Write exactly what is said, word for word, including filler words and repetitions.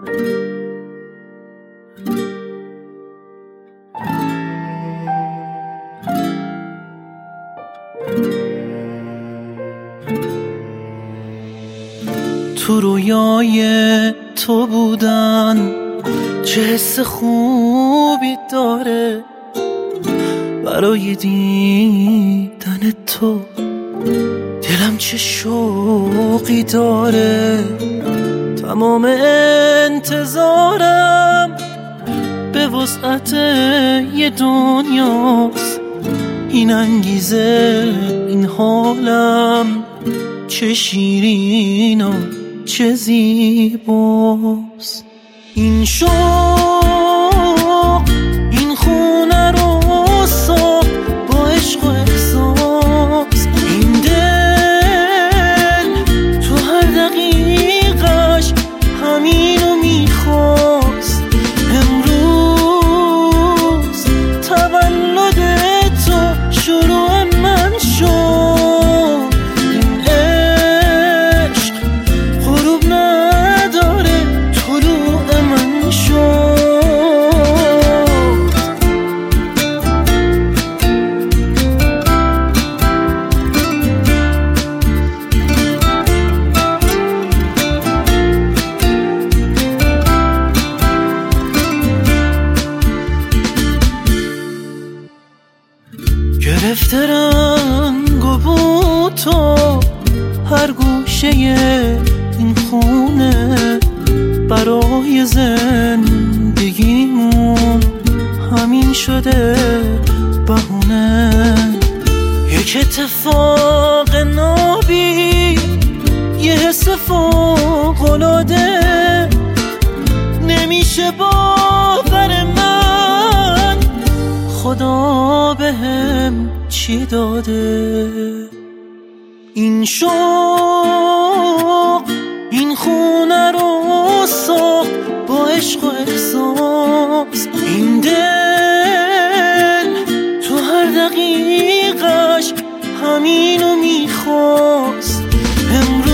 تو رویای تو بودن چه حس خوبی داره، برای دیدن تو دلم چه شوقی داره. تمام انتظارم به وسعت یه دنیاست، این انگیزه این حالم چه شیرین و چه زیباست. این شوق این خونه رو ساخت با عشق و احساس، این دل تو هر دقیقش همینو میخواست. امروز تولد تو شروع من شد، این عشق غروب نداره طلوع من شد. گرفته رنگ و بو تو هر گوشه این خونه، برای زندگیمون همین شده بهونه. یک اتفاق نابی یه حس فوق‌العاده، نمیشه باور من خدا بهم چی داده. این شوق این خونه رو ساخت با عشق و احساس، این دل تو هر دقیقش همینو میخواست. امروز